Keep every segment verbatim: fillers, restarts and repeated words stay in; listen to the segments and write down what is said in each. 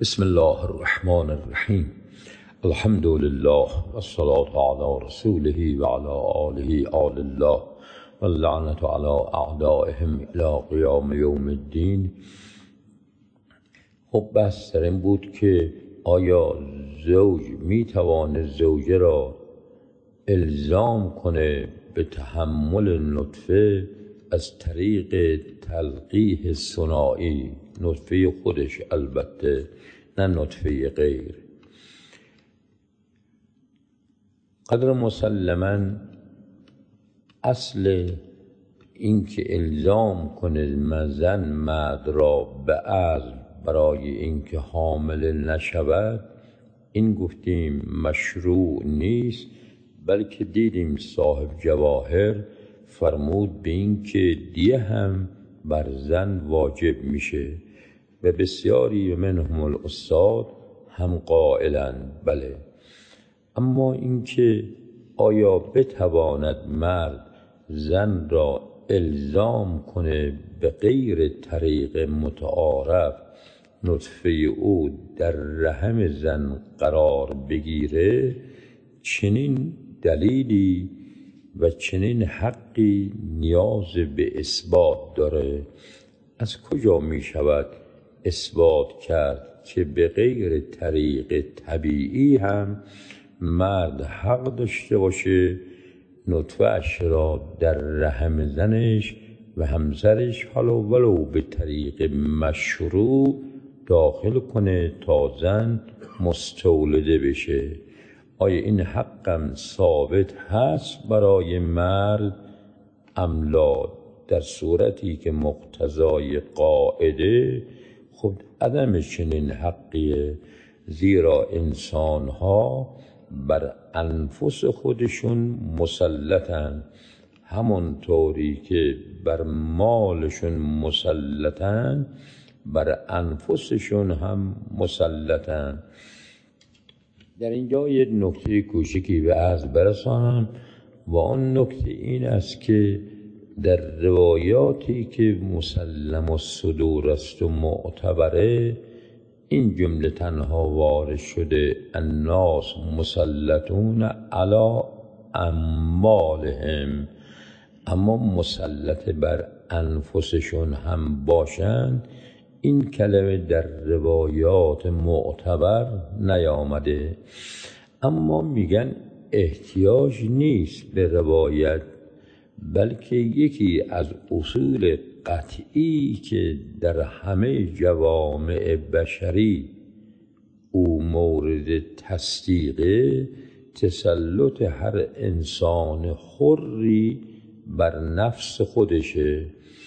بسم الله الرحمن الرحیم. الحمد لله والصلاة علی رسوله و علی آله آل الله و اللعنة علی اعدائهم الی قیام یوم الدین. خب بحث در این بود که آیا زوج میتوانه زوجه را الزام کنه به تحمل نطفه از طریق تلقیح ثنایی، نطفه خودش البته، نه نطفه غیر. قدر مسلما اصل این که الزام کنه زن مرد را به عزل برای اینکه حامل نشود، این گفتیم مشروع نیست، بلکه دیدیم صاحب جواهر فرمود به این که دیه هم بر زن واجب میشه و بسیاری منهم الاستاد هم قائلند بله. اما اینکه آیا بتواند مرد زن را الزام کنه به غیر طریق متعارف نطفه او در رحم زن قرار بگیره، چنین دلیلی و چنین حقی نیاز به اثبات داره. از کجا می شود اثبات کرد که به غیر طریق طبیعی هم مرد حق داشته باشه نطفه اش را در رحم زنش و همسرش حالا ولو به طریق مشروع داخل کنه تا زن مستولده بشه؟ آیا این حقم ثابت هست برای مرد ام لا؟ در صورتی که مقتضای قاعده خب عدم چنین حقیه، زیرا انسانها بر انفس خودشون مسلطن، همونطوری که بر مالشون مسلطن بر انفسشون هم مسلطن. در اینجا یک نکته کوچکی به عرض برسانم و آن نکته این است که در روایاتی که مسلم الصدور است و معتبره، این جمله تنها وارد شده الناس مسلطون علی اموالهم، اما مسلط بر انفسشون هم باشند. این کلمه در روایات معتبر نیامده، اما میگن احتیاج نیست به روایت، بلکه یکی از اصول قطعی که در همه جوامع بشری او مورد تصدیقه، تسلط هر انسان حری بر نفس خودشه.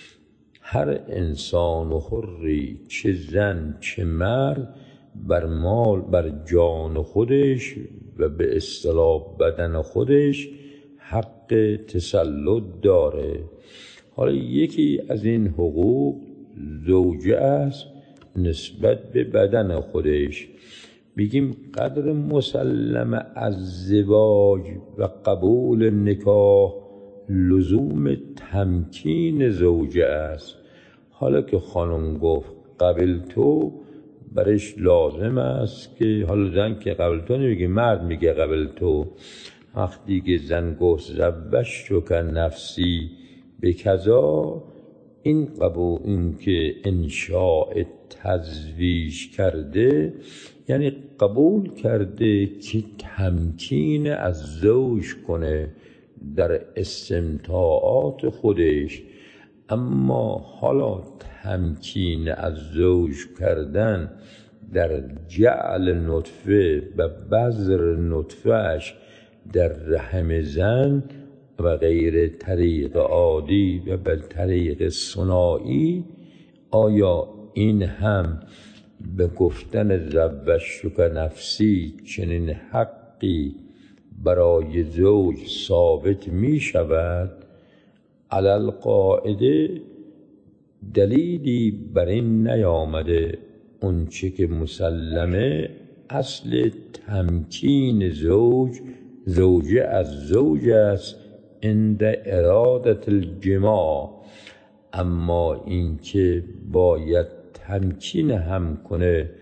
هر انسان حری، چه زن چه مرد، بر مال بر جان خودش و به اصطلاح بدن خودش حق تسلط داره. حالا یکی از این حقوق زوجه است نسبت به بدن خودش. بگیم قدر مسلم از زواج و قبول نکاح لزوم تمکین زوجه است. حالا که خانم گفت قبل تو، برش لازم است که حالا زن که قبل تو نمیگه، مرد میگه قبل تو. وقتی که زن گفت زوجتک نفسی به کذا، این قبول، این که انشاء تزویج کرده یعنی قبول کرده که تمکین از زوج کنه در استمتاعات خودش. اما حالا تمکین از زوج کردن در جعل نطفه و بذر نطفهش در رحم زن و غیر طریق عادی و بل طریق ثنایی، آیا این هم به گفتن زوجتک نفسی چنین حقی برای زوج ثابت می شود؟ علی القاعده دلیلی بر این نیامده. اون چه که مسلمه اصل تمکین زوج زوجه از زوج است عند ارادت الجماع، اما این که باید تمکین هم کنه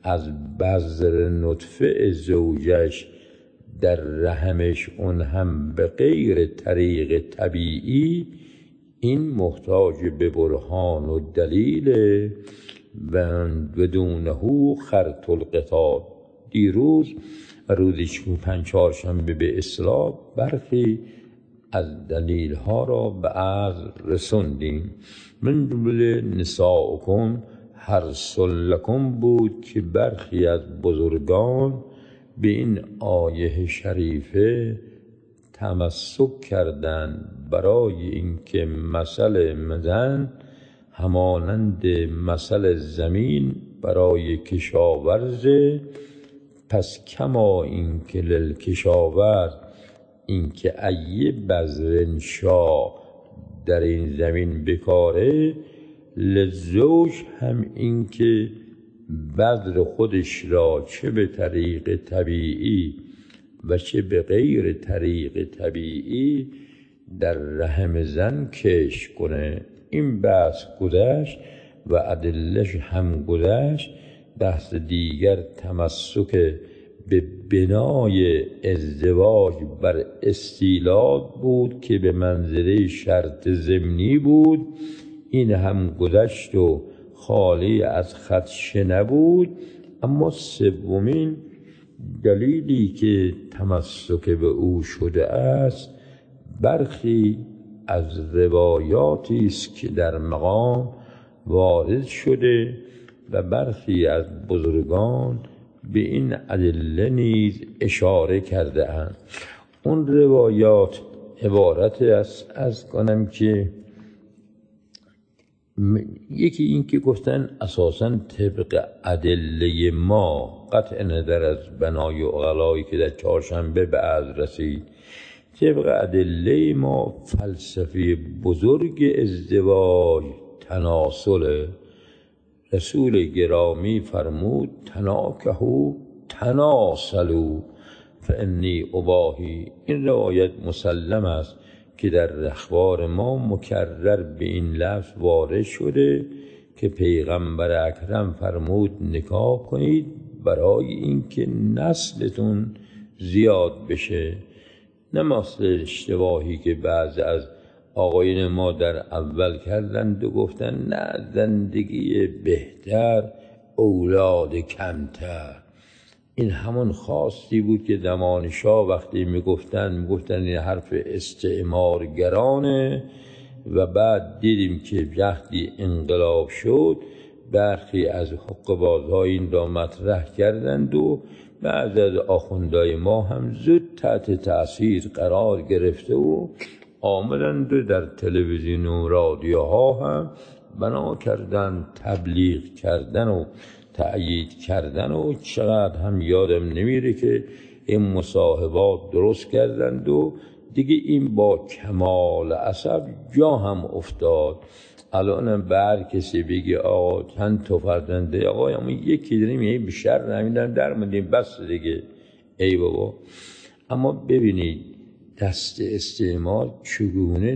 از بذر نطفه زوجش در رحمش اون هم به غیر طریق طبیعی، این محتاج به برهان و دلیل و بدونه خرط القطار. دیروز و روزی پنج چهارشنبه به اصطلاح برخی از دلیل ها را به عرض رسوندیم. من جمله نساؤکم حرث لکم بود که برخی از بزرگان به این آیه شریفه تمسک کردند برای اینکه مثل زن همانند مثل زمین برای کشاورز، پس کما اینکه للکشاورز اینکه ای بذر شا در این زمین بکاره، لزوج هم اینکه بذر خودش را چه به طریق طبیعی و چه به غیر طریق طبیعی در رحم زن کشف کنه. این بحث گذشت و ادلش هم گذشت. بحث دیگر تمسک به بنای ازدواج بر استیلاد بود که به منزله شرط ضمنی بود. این هم گذشت و خالی از خدشه نبود. اما سومین دلیلی که تمسک به او شده است برخی از روایاتی است که در مقام وارد شده و برخی از بزرگان به این ادله نیز اشاره کرده اند. اون روایات عبارت است از کنم که یکی این که گفتن اساساً طبق ادله ما، قطع نظر از بنای عقلایی که در چهارشنبه به عرض رسید، طبق ادله ما فلسفه بزرگ ازدواج تناسل. رسول گرامی فرمود تناکحوا تناسلوا فانی اباهی. این روایت مسلم است که در اخبار ما مکرر به این لفظ وارد شده که پیغمبر اکرم فرمود نکاح کنید برای اینکه نسلتون زیاد بشه. نه مثل اشتباهی که بعض از آقایون ما در اول کردند و گفتن نه زندگی بهتر اولاد کمتر. این همون خواستی بود که زمان شاه وقتی میگفتن میگفتن این حرف استعمارگرانه و بعد دیدیم که وقتی انقلاب شد برخی از حقه‌بازها این را مطرح کردند و بعضی از آخوندهای ما هم زود تحت تأثیر قرار گرفته و آمدند در تلویزیون و رادیوها هم بنا کردن تبلیغ کردن و تأیید کردن و چقدر هم یادم نمیره که این مصاحبات درست کردند و دیگه این با کمال عصب جا هم افتاد. الان بر کسی بگه آقا چند تا فرزنده، آقا اما یکی داریم یه بیشتر نمیدن در مدیم بس دیگه، ای بابا. اما ببینید دست استعمار چگونه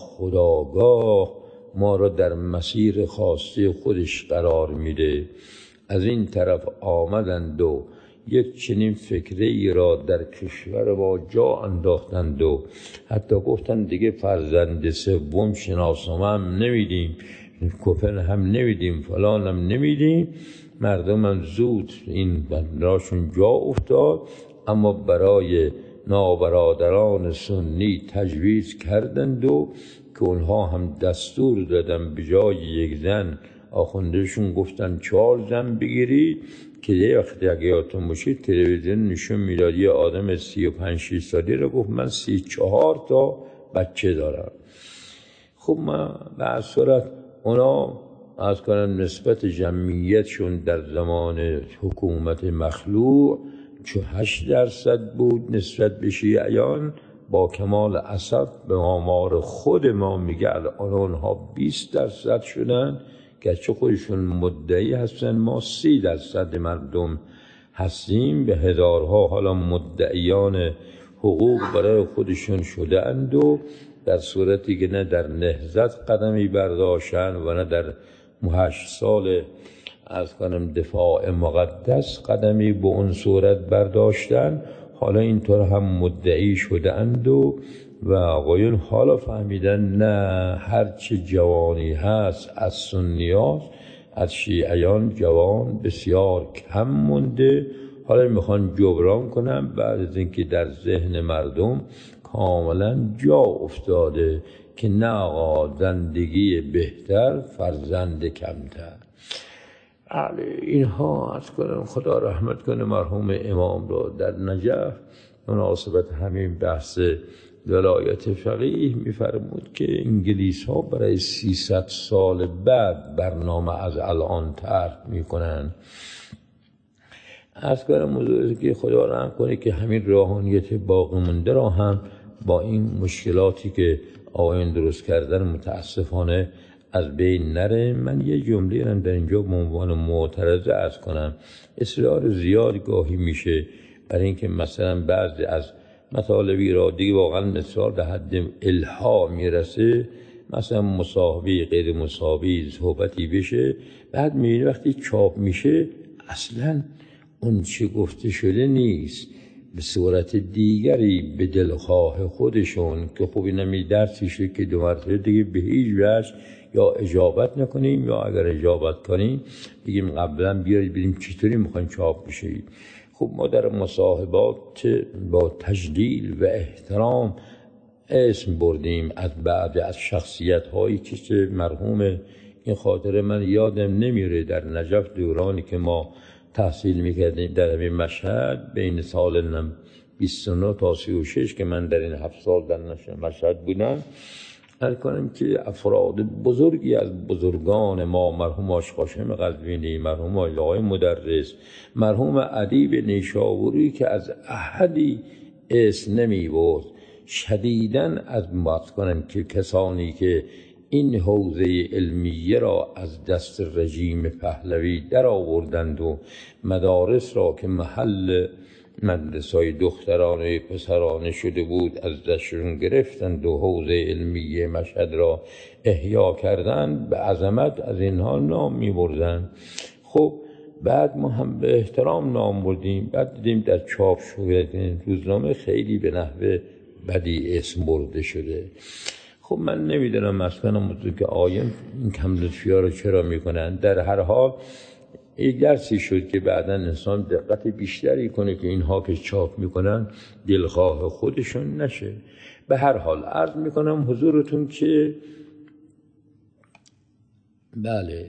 ناخودآگاه ما را در مسیر خاصه خودش قرار میده. از این طرف آمدند و یک چنین فکره ای را در کشور با جا انداختند و حتی گفتند دیگه فرزند سوم شناسنامه هم نمیدیم، کفن هم نمیدیم، فلان هم نمیدیم. مردم هم زود این بندراشون جا افتاد. اما برای نابرادران سنی تجویز کردند و که اونها هم دستور دادن به جای یک زن آخوندهشون گفتن چهار زن بگیرید که یه وقتی اگه یادتون باشید تلویزیون نشون میداد یه آدم سی و پنج شش سالی رو گفت من سی چهار تا بچه دارم. خب من به هر صورت اونا از کنم نسبت جمعیتشون در زمان حکومت مخلوع چون هشت درصد بود نسبت به شیعیان، با کمال عصب به آمار خود ما میگه الان اونها بیست درصد شدن، گرچه خودشون مدعی هستن ما سی درصد مردم هستیم. به هزارها حالا مدعیان حقوق برای خودشون شده اند و در صورتی که نه در نهضت قدمی برداشتن و نه در هشت سال از کنم دفاع مقدس قدمی به اون صورت برداشتن، حالا اینطور هم مدعی شده اند و و آقایون حالا فهمیدن نه، هرچه جوانی هست از سنیات از شیعیان جوان بسیار کم مونده. حالا میخوان جبران کنن بعد از اینکه در ذهن مردم کاملا جا افتاده که نه آقا، زندگی بهتر فرزند کمتر. اینها از کنم خدا رحمت کنه مرحوم امام را در نجف مناسبت همین بحث ولایت فقیه میفرمود که انگلیس ها برای سیصد سال بعد برنامه از الان طرح میکنن. از کنم موضوعی که خدا رحم کنه که همین روحانیت باقی مونده را هم با این مشکلاتی که آقایان درست کردن متاسفانه از بین نره. من یه جمله را در اینجا به عنوان معترضه عرض کنم. اصرار زیاد گاهی میشه برای اینکه مثلا بعضی از مطالبی را دیگه واقعا مثال به حد الها میرسه، مثلا مصاحبه غیر مصاحبه صحبتی بشه، بعد میبینی وقتی چاپ میشه اصلا اون چه گفته شده نیست، به صورت دیگری به دلخواه خودشون که خب این همی درسی شد که دو مرتبه دیگه به هیچ وجه یا اجابت نکنیم یا اگر اجابت کنیم بگیم قبلا بیارید ببینیم چطوری میخواین چاپ بشه. خب ما در مصاحبات با تجلیل و احترام اسم بردیم از بعض از شخصیت هایی که مرحوم، این خاطر من یادم نمیره در نجف دورانی که ما تحصیل میکردیم در همین مشهد بین سال بیست و نه تا سی و شش که من در این هفت سال در مشهد بودم، هر کنم که افراد بزرگی از بزرگان ما، مرحوم آقای قاسم قزوینی، مرحوم آقای مدرس، مرحوم ادیب نیشابوری که از احدی اسم نمی برد، شدیداً از مات کنم که کسانی که این حوزه علمیه را از دست رژیم پهلوی در آوردند و مدارس را که محل مدرسای دخترانه پسرانه شده بود از دستشون گرفتند و حوزه علمیه مشهد را احیا کردند، به عظمت از اینها نام می بردند. خب بعد ما هم به احترام نام بردیم، بعد دیدیم در چاپ شده روزنامه خیلی به نحو بدی اسم برده شده. خب من نمیدونم مثلا موضوع که آیم این کم لطفی ها رو چرا میکنن. در هر حال یک درسی شد که بعدا انسان دقت بیشتری کنه که اینها که چاپ میکنن دلخواه خودشون نشه. به هر حال عرض میکنم حضورتون که بله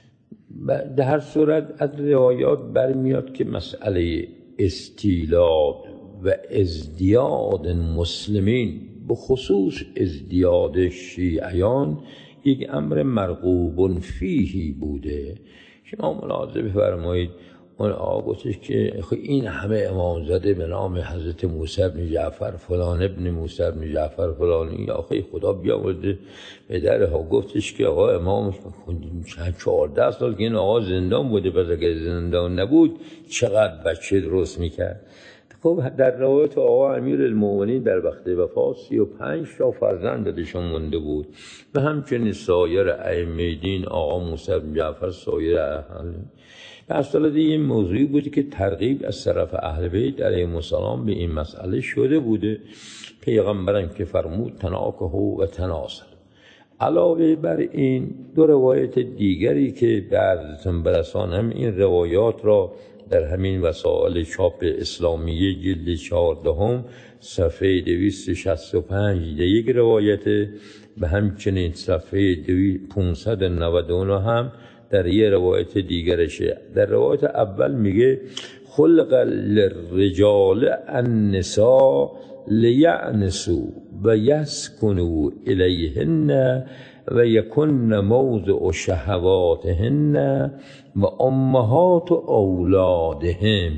در هر صورت از روایات برمیاد که مسئله استیلاد و ازدیاد مسلمین به خصوص ازدیاد شیعیان یک امر مرغوب فیهی بوده. شما ملاحظه بفرمایید اون آقا گفتش که این همه امام زاده به نام حضرت موسی بن جعفر فلان ابن موسی بن جعفر فلانی، یا آخه خدا بیامرده پدرها گفتش که آقا امام چند چهارده سال که این آقا زندان بوده، پس اگر زندان نبود چقدر بچه درست میکرد. خب در روایت آقا امیرالمومنین در وقت وفات سی و پنج تا فرزند دلشون مونده بود و همچنین سایر ائمه دین، آقا موسی بن جعفر، سایر اهل. اصلا این موضوعی بودی که ترغیب از طرف اهل بیت علیهم السلام به این مسئله شده بوده. پیغمبرم که فرمود تناکه و تناسل. علاوه بر این دو روایت دیگری که بعضتون برسانم این روایات را در همین وسائل چاپ اسلامیه جلد چهاردهم صفحه دویست و شصت و پنج یک روایت، به همچنین صفحه پانصد و نود و نه هم در یه روایت دیگرشه. در روایت اول میگه خلق للرجال النساء لیعنسوا و یسکنوا الیهن و یکن موضع شهواتهن و امهات اولادهم.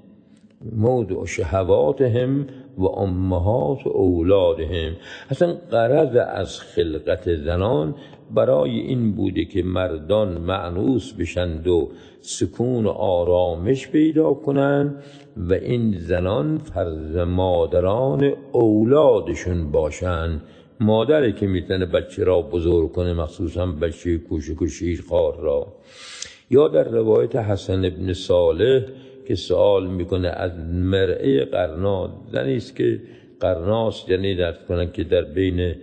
موضع شهواتهم و امهات اولادهم. اصلا غرض از خلقت زنان برای این بوده که مردان مأنوس بشند و سکون و آرامش پیدا کنند و این زنان فرض مادران اولادشون باشند. مادری که میتونه بچه را بزرگ کنه، مخصوصا بچه کوچک و شیرخوار را. یا در روایت حسن ابن صالح که سوال میکنه از مرعه قرنا، زنی است که قرناس، یعنی درد کنن که در بین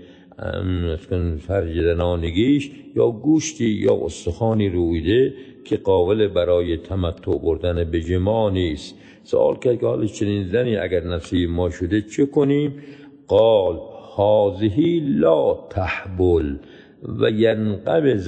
فرج زنانگیش یا گوشتی یا استخوانی رویده که قابل برای تمتع بردن به جما نیست. سوال کرد که حالا چنین زنی اگر نصیب ما شده چه کنیم؟ قال هذه لا تحبل و ینقبض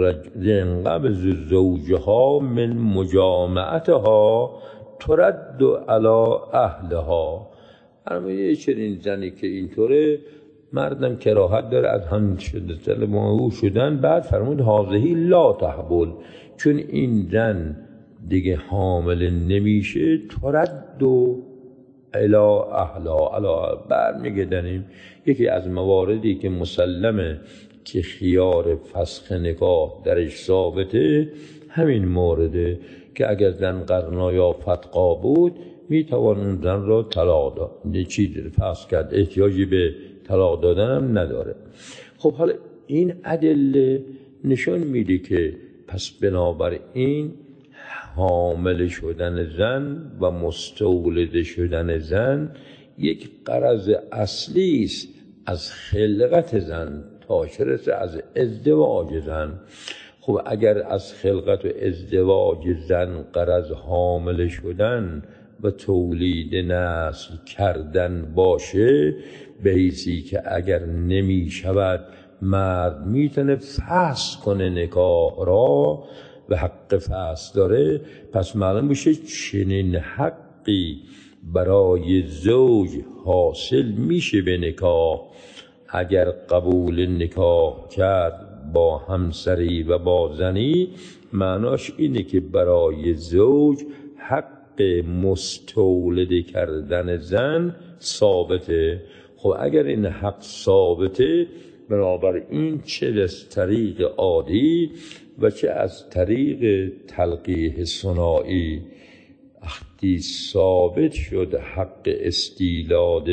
ینقبض زوجها من مجامعتها ترد علی اهلها. فرموده چنین زنی که اینطوره مردم کراهت داره از هم شده او شدن. بعد فرمود هذه لا تحبل، چون این زن دیگه حامل نمیشه، ترد الی اهلها، الا برمیگردنیم. یکی از مواردی که مسلمه که خیار فسخ نکاح درش ثابته همین مورده که اگر زن قرنا یا فتقا بود میتوان اون زن را طلاق داد، چیز فسخ کرد، احتیاجی به طلاق دادن هم نداره. خب حالا این ادله نشون میده که پس بنابراین حامل شدن زن و مستولد شدن زن یک غرض اصلی است از خلقت زن تا چه رسه از ازدواج زن. خب اگر از خلقت و ازدواج زن غرض حامل شدن و تولید نسل کردن باشه، به حیثی که اگر نمی شود مرد میتونه فسخ کنه نکاح را و حق فسخ داره، پس معلوم بشه چنین حقی برای زوج حاصل میشه به نکاح. اگر قبول نکاح کرد با همسری و با زنی، معناش اینه که برای زوج حق مستولد کردن زن ثابته. خب اگر این حق ثابته، بنابراین چه از طریق عادی و چه از طریق تلقیح صناعی وقتی ثابت شد حق استیلاد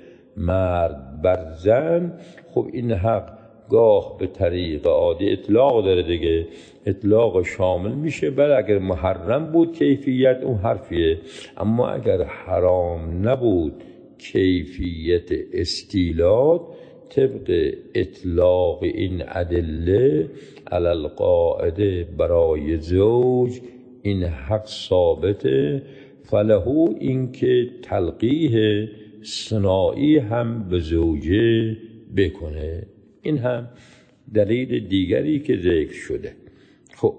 مرد بر زن، خب این حق گاه به طریق عادی اطلاق داره دیگه، اطلاق شامل میشه. بل اگر محرم بود کیفیت اون حرفیه، اما اگر حرام نبود کیفیت استیلاد، طبق اطلاق این ادله علی القاعده برای زوج این حق ثابته. فلهو این که تلقیح صناعی هم به زوجه بکنه. این هم دلیل دیگری که ذکر شده. خب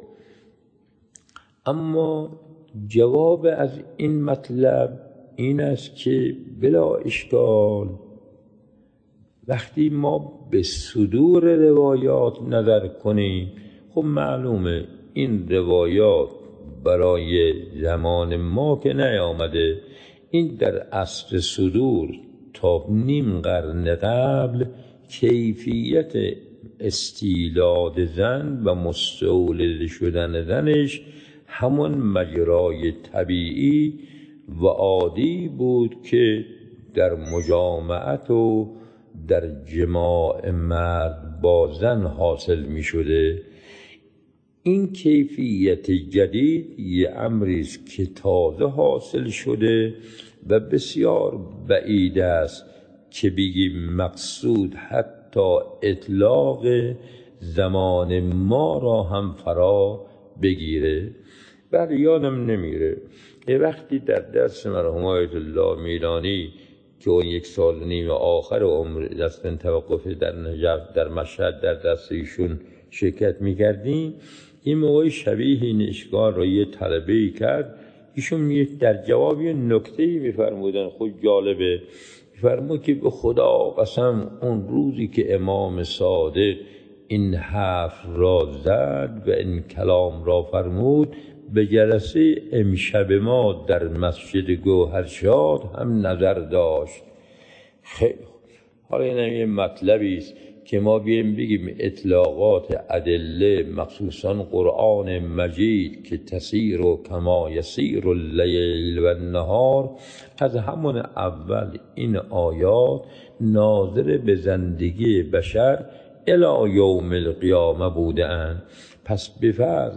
اما جواب از این مطلب این است که بلا اشکال وقتی ما به صدور روایات نظر کنیم، خب معلومه این روایات برای زمان ما که نیامده، این در عصر صدور تا نیم قرن قبل کیفیت استیلاد زن و مستولد شدن زنش همون مجرای طبیعی و عادی بود که در مجامعت و در جماع مرد با زن حاصل می شده. این کیفیت جدید یه امری است که تازه حاصل شده و بسیار بعید است که بگیم مقصود حتی اطلاق زمان ما را هم فرا بگیره. بله یادم نمیره یه وقتی در درس مرحوم آیت الله میلانی که اون یک سال نیم آخر عمر دست توقف در نجف در مشهد در دست ایشون شرکت میکردیم، این موقع شبیه این اشکال را یه طلبه‌ای کرد. ایشون در جواب یه نکته‌ای میفرمودن خود جالبه، میفرمود که به خدا قسم اون روزی که امام صادق این حرف را زد و این کلام را فرمود، به جلسه امشب ما در مسجد گوهرشاد هم نظر داشت. خیلی حالا این یه مطلبی است که ما بیم بگیم اطلاقات ادله مخصوصا قرآن مجید که تسیر و کما یسیر اللیل و النهار، از همون اول این آیات ناظر به زندگی بشر الی یوم القیامه بوده اند. پس بفرض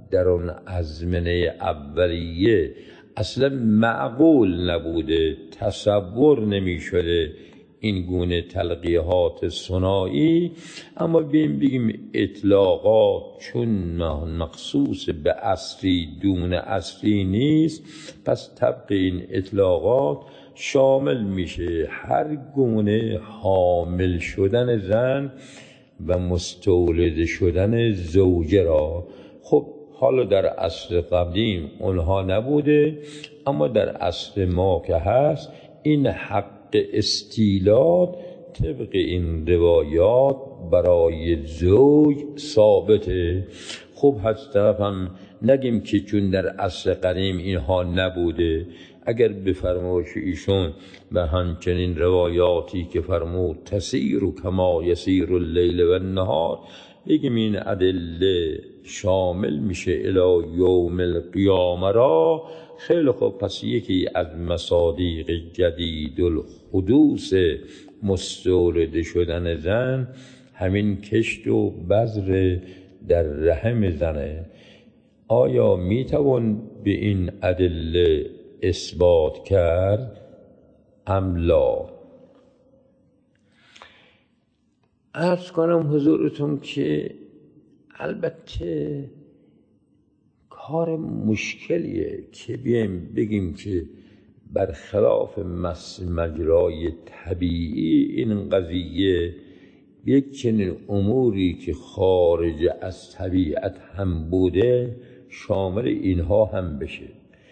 در اون ازمنه اولیه اصلا معقول نبوده، تصور نمی شده این گونه تلقیحات ثنایی. اما بیم بگیم اطلاقات چون مخصوص به اصلی دون اصلی نیست، پس طبق این اطلاقات شامل میشه هر گونه حامل شدن زن و مستولد شدن زوجه را. خب حالا در عصر قدیم اونها نبوده، اما در عصر ما که هست این حق استیلاد طبق این روایات برای زوج ثابته. خب از طرف هم نگیم که چون در عصر قدیم اینها نبوده. اگر به فرمایش ایشون و همچنین روایاتی که فرمود تسیر و کما یسیر اللیل و النهار، بگیم این ادله شامل میشه الی یوم القیامه را، خیلی خوب، پس یکی از مصادیق جدید الحدوث مستولد شدن زن همین کشت و بذر در رحم زنه. آیا میتوان به این ادله اثبات کرد ام لا؟ عرض کنم حضورتون که البته کار مشکلیه که بیایم بگیم که برخلاف مجرای طبیعی این قضیه یک چنین اموری که خارج از طبیعت هم بوده شامل اینها هم بشه.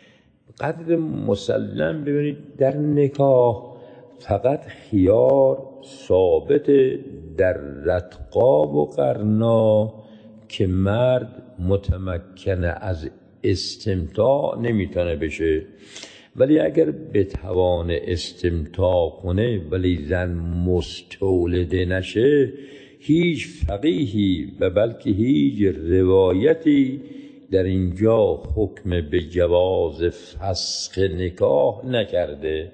قدر مسلم ببینید در نکاح فقط خیار ثابت در رتقاب و قرنا که مرد متمکن از استمتاع نمیتونه بشه، ولی اگر بتوان استمتاع کنه ولی زن مستولده نشه، هیچ فقیهی و بلکه هیچ روایتی در اینجا حکم به جواز فسخ نکاح نکرده.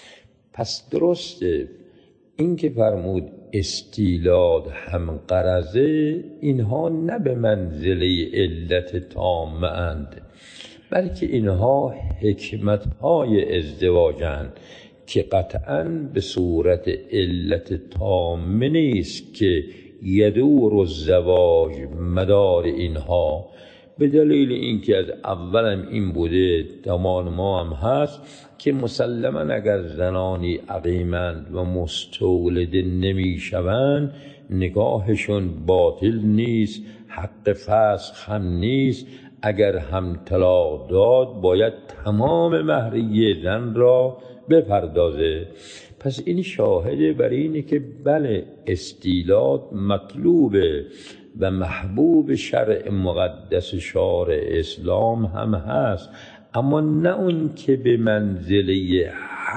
پس درسته این که فرمود استیلاد هم غرضه، اینها نه به منزله علت تامه اند، بلکه اینها حکمتهای ازدواجند که قطعاً به صورت علت تامه نیست که یدور الزواج مدار اینها، به دلیل اینکه از اولم این بوده دمان ما هم هست که مسلماً اگر زنانی عقیمند و مستولده نمی شوند نکاحشون باطل نیست، حق فسخ هم نیست. اگر هم طلاق داد باید تمام مهریه زن را بپردازه. پس این شاهده بر اینه که بله استیلاد مطلوبه و محبوب شرع مقدس شارع اسلام هم هست، اما نه اون که به منزله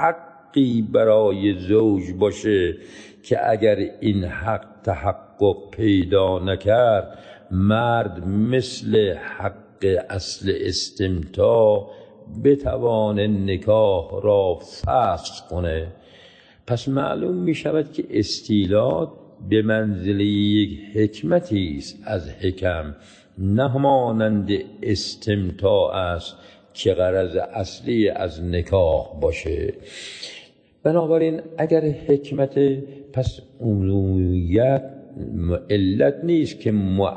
حقی برای زوج باشه که اگر این حق تحقق پیدا نکرد مرد مثل حق اصل استمتاع بتوان نکاح را فسخ کنه. پس معلوم می شود که استیلاد به منزله یک حکمتی است از حکم، نه مانند استمتاع است که غرض اصلی از نکاح باشه. بنابراین اگر حکمت، پس عمومیت علت نیست که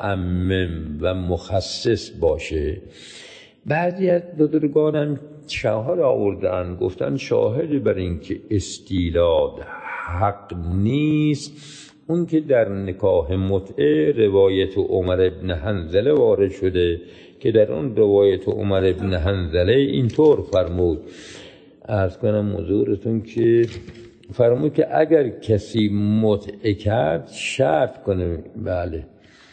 معمم و مخصص باشه. بعضی از بزرگانم شاهد آوردن، گفتن شاهد بر این که استیلاد حق نیست اون که در نکاح متعه روایت عمر ابن حنظله وارد شده که در اون روایت عمر ابن حنظله اینطور فرمود، عرض کنم حضورتون که فرمود که اگر کسی متعه کرد شرط کنه، بله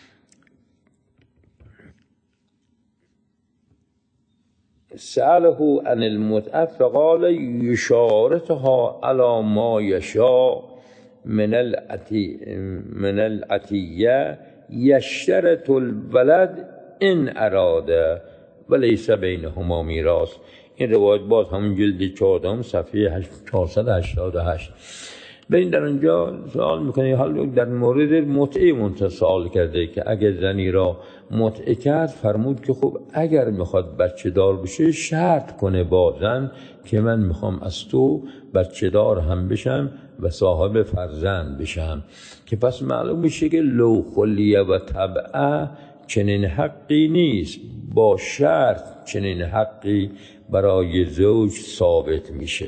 سأله عن المتعه فقال یشارتها علی ما یشاء من العطی من العطیه یشترط الولد ان اراده ولیس بینهما میراث. این روایت باز همون جلد چهاردهم صفحه چهارصد و هشتاد و هشت. ببین در اونجا سوال میکنه حالا در مورد متعه منتها سوال کرده که اگر زنی را متعه کرد فرمود که خب اگر میخواد بچه دار بشه شرط کنه با زن که من میخوام از تو بچه دار هم بشم و صاحب فرزند بشم، که پس معلوم میشه که لو خلیه و طبعه چنین حقی نیست، با شرط چنین حقی برای زوج ثابت میشه.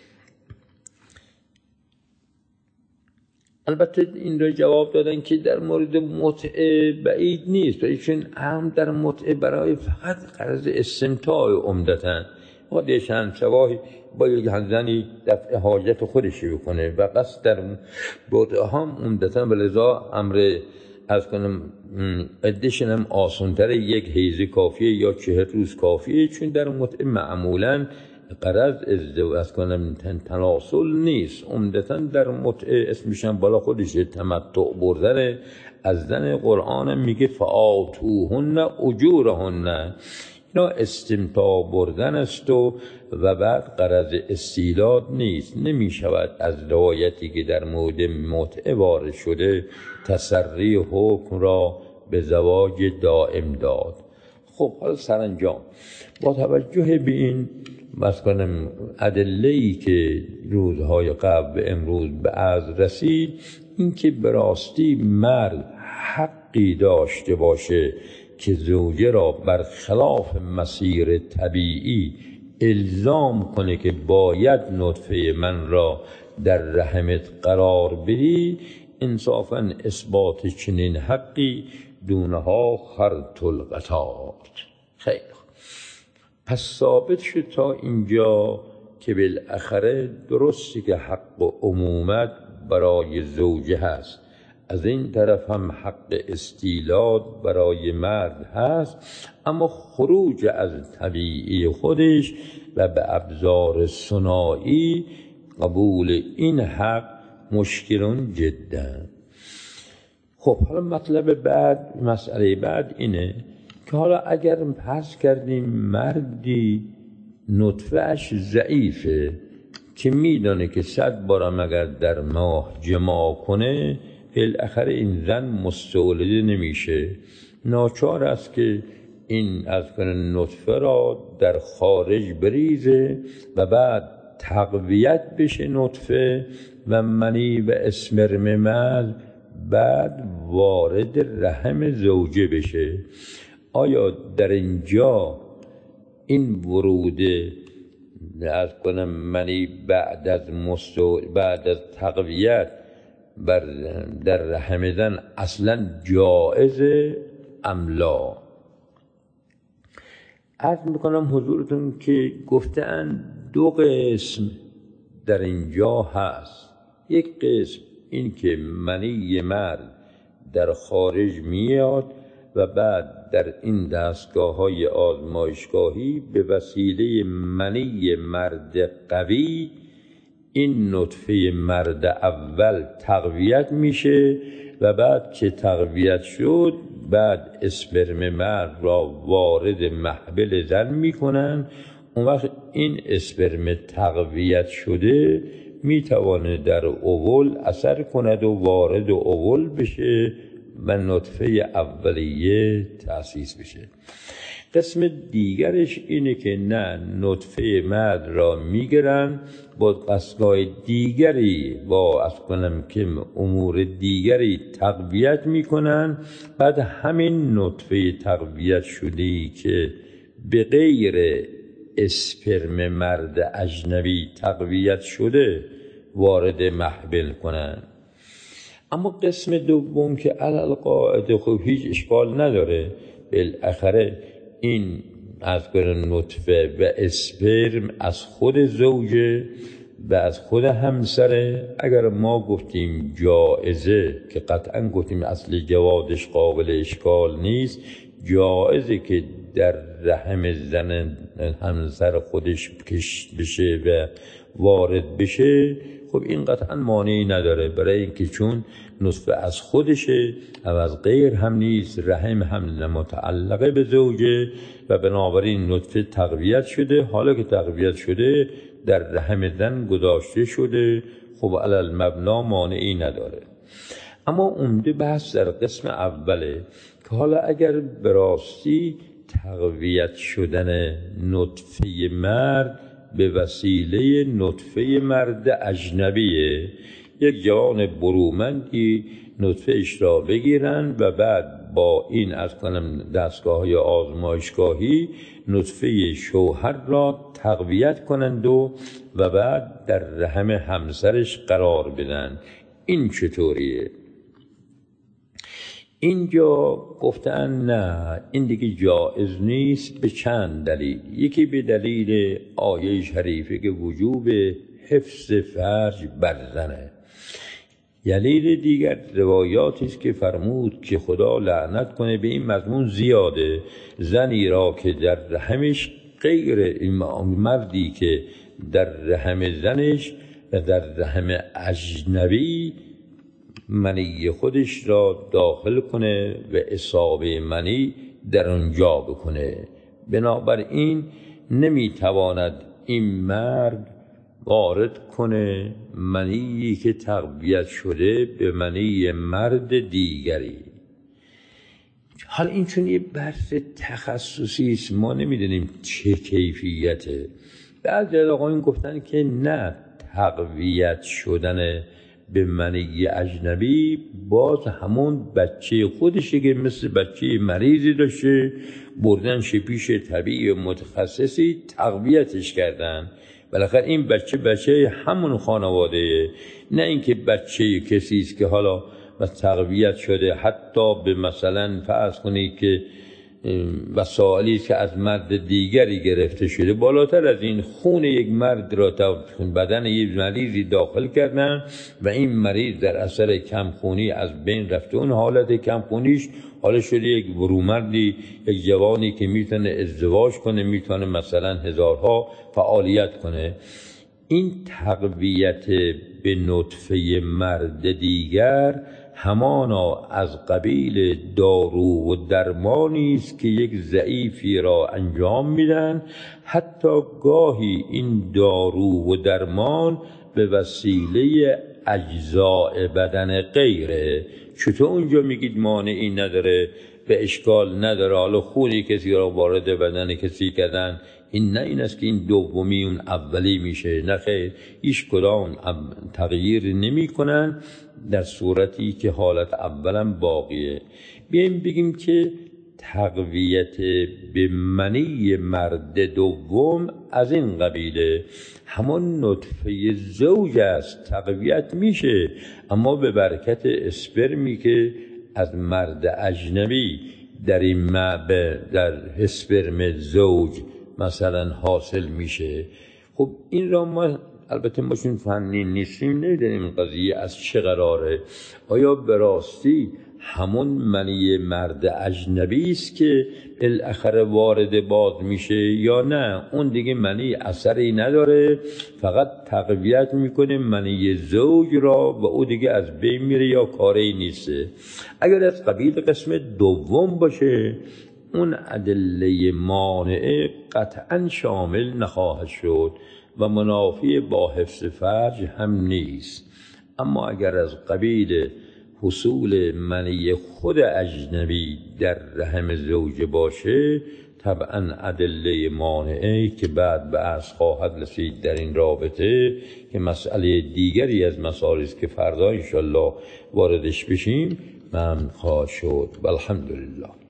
البته این را جواب دادن که در مورد متعه بعید نیست، چون هم در متعه برای فقط غرض استمتاع عمدتاً خودش هم شواهی با یک زنی دفع حاجت خودشی بکنه و قصد در متعه هم عمدتاً، و لذا امر از کنم عدهشن هم آسانتره، یک حیض کافیه یا چهر روز کافیه، چون در متعه معمولاً غرض ازدواج کنم تناسل نیست. عمدتاً در متعه اسمشم بالا خودش تمتع بردن از زن. قرآن میگه فآتوهن اجورهن، اینا استمتاع بردن است و و بعد غرض استیلاد نیست. نمیشود از روایتی که در مورد متعه وارد شده تسری حکم را به زواج دائم داد. خب حالا سرانجام با توجه به این مثلا ادله‌ای که روزهای قبل به امروز به عرض رسید، این که به راستی مرد حقی داشته باشه که زوجه را برخلاف مسیر طبیعی الزام کنه که باید نطفه من را در رحمت قرار بدی، انصافاً اثبات چنین حقی دونها خرط القطار. خیلی پس ثابت شد تا اینجا که بالاخره درستی که حق و عمومت برای زوجه هست، از این طرف هم حق استیلاد برای مرد هست، اما خروج از طبیعی خودش و به ابزار صناعی قبول این حق مشکلون جدا. خب حالا مطلب بعد، مسئله بعد اینه که حالا اگر فرض کردیم مردی نطفه‌اش ضعیفه که میدانه که صد بارم اگر در ماه جماع کنه بالاخره این زن مستولده نمیشه، ناچار است که این از کنه نطفه را در خارج بریزه و بعد تقویت بشه نطفه و منی و اسپرم مرد بعد وارد رحم زوجه بشه. آیا در اینجا این ورود از کنم منی بعد از مستو بعد از تقویت بر در رحم زن اصلا جائزه ام لا؟ عرض میکنم حضورتون که گفتن دو قسم در اینجا هست. یک قسم این که منی مرد در خارج میاد و بعد در این دستگاه های آزمایشگاهی به وسیله منی مرد قوی این نطفه مرد اول تقویت میشه و بعد که تقویت شد بعد اسپرم مرد را وارد محبل زن میکنن. اون وقت این اسپرم تقویت شده میتوانه در اوول اثر کند و وارد اوول بشه و نطفه اولیه تأسیس بشه. قسم دیگرش اینه که نه، نطفه مرد را میگیرن با دستگاه دیگری با از کنم که امور دیگری تقویت میکنن، بعد همین نطفه تقویت شده‌ای که به غیر اسپرم مرد اجنبی تقویت شده وارد محبل کنن. اما قسم دوم که علل قاعده خب هیچ اشکال نداره، بالاخره این از کنن نطفه و اسپرم از خود زوجه و از خود همسره. اگر ما گفتیم جائزه که قطعا گفتیم اصل جوازش قابل اشکال نیست، جائزه که در رحم زن همسر خودش کشت بشه و وارد بشه، خب این قطعا مانعی نداره، برای اینکه چون نطفه از خودشه و از غیر هم نیست، رحم هم متعلقه به زوجه و بنابراین نطفه تقویت شده. حالا که تقویت شده در رحم زن گذاشته شده، خب علی المبنا مانعی نداره. اما عمده بحث در قسم اوله که حالا اگر به راستی تقویت شدن نطفه مرد به وسیله نطفه مرد اجنبیه، یک جوان برومندی نطفهش را بگیرن و بعد با این از کنم دستگاه های آزمایشگاهی نطفه شوهر را تقویت کنند و و بعد در رحم همسرش قرار بدن. این چطوریه؟ اینجا گفتن نه، این دیگه جایز نیست به چند دلیل. یکی به دلیل آیه شریفه که وجوب حفظ فرج بر زنه. دلیل دیگر روایاتی است که فرمود که خدا لعنت کنه به این مضمون زیاده، زنی را که در رحمش غیر مردی که در رحم زنش و در رحم اجنبی منی خودش را داخل کنه و اصابه منی در آنجا بکنه. بنابراین نمیتواند این مرد وارد کنه منی که تقویت شده به منی مرد دیگری. حالا این چون یه بحث تخصصی است، ما نمیدونیم چه کیفیته. بعضی از آقایون گفتن که نه، تقویت شدن به منی اجنبی باز همون بچه خودشه که مثل بچه مریضی داشته، بردنش پیش طبیب متخصصی تقویتش کردن. بالاخره این بچه بچه همون خانواده، نه اینکه بچه کسی است که حالا تقویت شده حتی به مثلا فرض کنید که وسائلی که از مرد دیگری گرفته شده، بالاتر از این خون یک مرد را تا بدن یک مریضی داخل کردن و این مریض در اثر کمخونی از بین رفته. اون حالت کمخونیش حالا شده یک برومردی، یک جوانی که میتونه ازدواج کنه، میتونه مثلا هزارها فعالیت کنه. این تقویت به نطفه مرد دیگر همانا از قبیل دارو و درمانی است که یک ضعیفی را انجام میدن. حتی گاهی این دارو و درمان به وسیله اجزاء بدن غیره. چطور اونجا میگید مانعی نداره، به اشکال نداره، حالا خونی کسی را وارد بدن کسی کردن، این نه این است که این دومی اون اولی میشه. نه خیر، هیچ کدام تغییر نمی کنن در صورتی که حالت اولم باقیه. بیایم بگیم که تقویت به منی مرد دوم از این قبیله، همون نطفه زوج است، تقویت میشه، اما به برکت اسپرمی که از مرد اجنبی در این معبه در اسپرم زوج مثلا حاصل میشه. خب این را ما البته ما چون فنی نیستیم نمیدونیم این قضیه از چه قراره. آیا به راستی همون منی مرد اجنبی است که بالاخره وارد باز میشه یا نه اون دیگه منی اثری نداره، فقط تقویت میکنه منی زوج را و او دیگه از بین میره یا کاری نیسته. اگر از قبیل قسم دوم باشه اون ادله مانعه قطعا شامل نخواهد شد و منافی با حفظ فرج هم نیست. اما اگر از قبیل حصول منی خود اجنبی در رحم زوج باشه، طبعا ادله مانعه که بعد به عرض خواهد رسید در این رابطه که مسئله دیگری از مسائلی است که فردا انشالله واردش بشیم ممنون خواهد شد. والحمدلله.